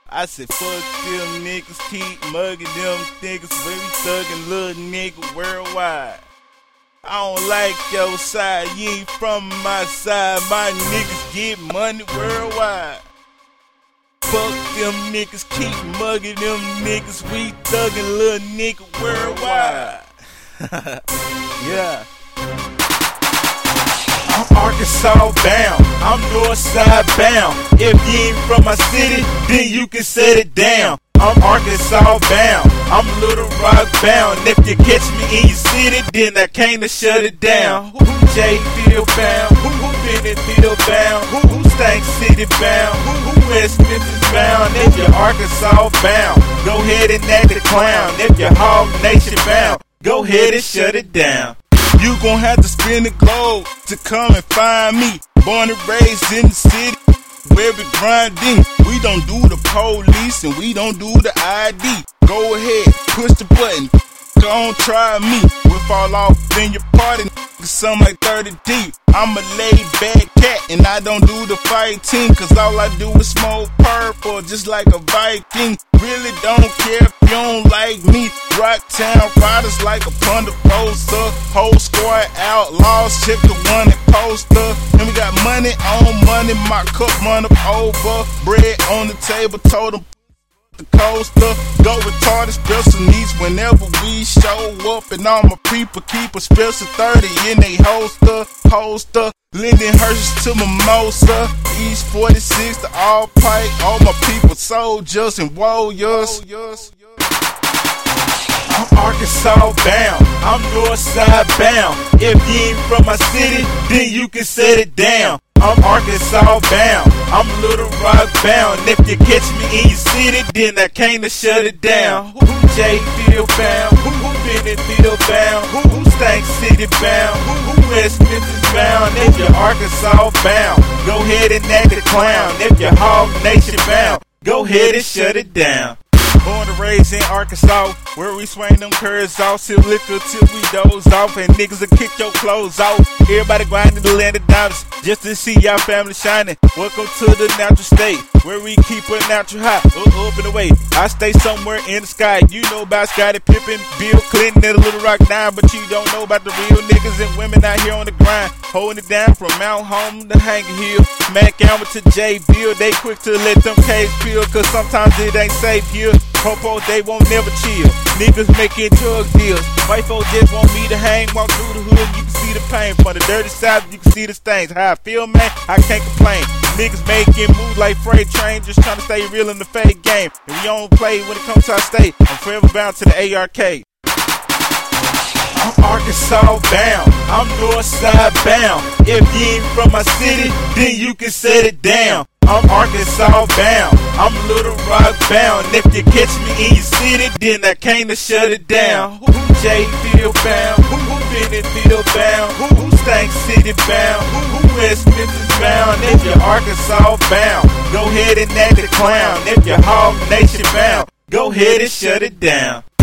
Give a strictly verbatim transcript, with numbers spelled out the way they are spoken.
I said, fuck them niggas, keep mugging them niggas, very thuggin' little nigga worldwide. I don't like your side, you ain't from my side, my niggas get money worldwide. Fuck them niggas, keep mugging them niggas, we thuggin' little nigga worldwide. Yeah. I'm Arkansas bound, I'm north side bound. If you ain't from my city, then you can set it down. I'm Arkansas bound, I'm Little Rock bound. If you catch me in your city, then I came to shut it down. Who J Field bound? Who who Bennetville bound? Who who Stank City bound? Who who West Memphis bound? If you're Arkansas bound, go ahead and act the clown. If you're Hog Nation bound, go ahead and shut it down. You gon' have to spin the globe to come and find me. Born and raised in the city, where we grinding. We don't do the police and we don't do the I D. Go ahead, push the button, gon' try me. We'll fall off in your party, some like thirty deep. I'm a laid back cat and I don't do the fighting, cause all I do is smoke purple just like a Viking. Really don't care if you don't like me. Rocktown riders like a Ponderosa. Whole squad outlaws, check the one that poster. And we got money on money, my cup run up over. Bread on the table, told them the coaster. Go retarded, special needs whenever we show up. And all my people keep a special thirty in they holster. Holster, Linden Hearses to Mimosa. East forty-six to All Pike. All my people soldiers and warriors. I'm Arkansas bound, I'm north side bound. If you ain't from my city, then you can set it down. I'm Arkansas bound, I'm Little Rock bound. If you catch me in your city, then I came to shut it down. Who J Field bound? Who who Bennetville bound? Who who Stank City bound? Who who West Memphis bound? If you're Arkansas bound, go ahead and act the clown. If you're Hog Nation bound, go ahead and shut it down. Born and raised in Arkansas, where we swing them curves off, sip liquor till we doze off, and niggas will kick your clothes off. Everybody grinding the land of diamonds just to see y'all family shining. Welcome to the natural state, where we keep a natural high, up, up and away. I stay somewhere in the sky. You know about Scottie Pippen, Bill Clinton, and a Little Rock nine, but you don't know about the real niggas and women out here on the grind, holding it down from Mount Home to Hanger Hill. Mac Alma to J Bill, they quick to let them K's peel, cause sometimes it ain't safe here. Popo, they won't never chill. Niggas making drug deals. White folks just want me to hang. Walk through the hood, you can see the pain. From the dirty side, you can see the stains. How I feel, man, I can't complain. Niggas making moves like freight train, just trying to stay real in the fake game. If you don't play when it comes to our state, I'm forever bound to the A R K. I'm Arkansas bound, I'm north side bound. If you ain't from my city, then you can set it down. I'm Arkansas bound, I'm Little Rock bound. If you catch me in your city, then I came to shut it down. Who J Field bound? Who who Bennetville bound? Who who Stank City bound? Who who West Memphis bound? If you're Arkansas bound, go ahead and act the clown. If you're Hog Nation bound, go ahead and shut it down.